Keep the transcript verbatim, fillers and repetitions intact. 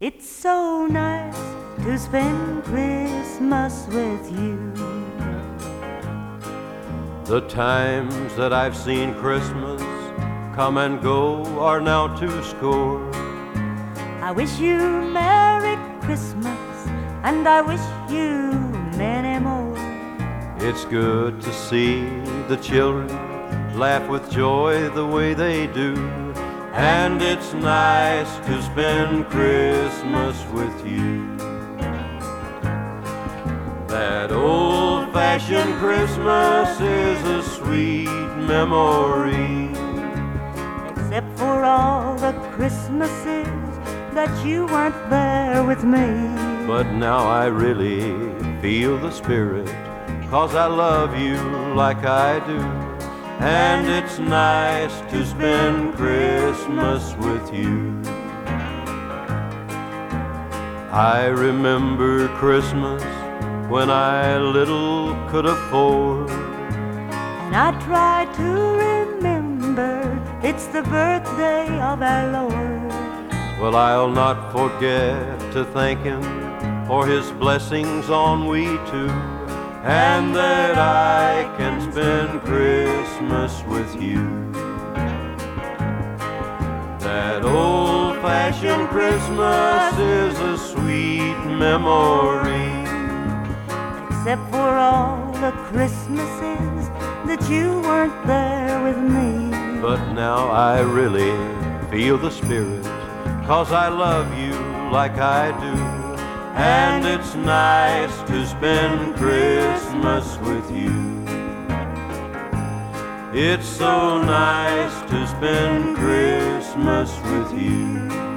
It's so nice to spend Christmas with you. The times that I've seen Christmas come and go are now two score. I wish you Merry Christmas, and I wish you many more. It's good to see the children laugh with joy the way they do, and it's nice to spend Christmas with you. That old-fashioned Christmas is a sweet memory, except for all the Christmases that you weren't there with me. but now I really feel the spirit, 'cause I love you like I do. And it's nice to spend Christmas with you. I remember Christmas when I little could afford, And I try to remember it's the birthday of our Lord. well, I'll not forget to thank Him for His blessings on we two, and that I can spend Christmas with you. That old-fashioned Christmas is a sweet memory, Except for all the Christmases that you weren't there with me. but now I really feel the spirit, 'cause I love you like I do. And it's nice to spend Christmas with you. It's so nice to spend Christmas with you.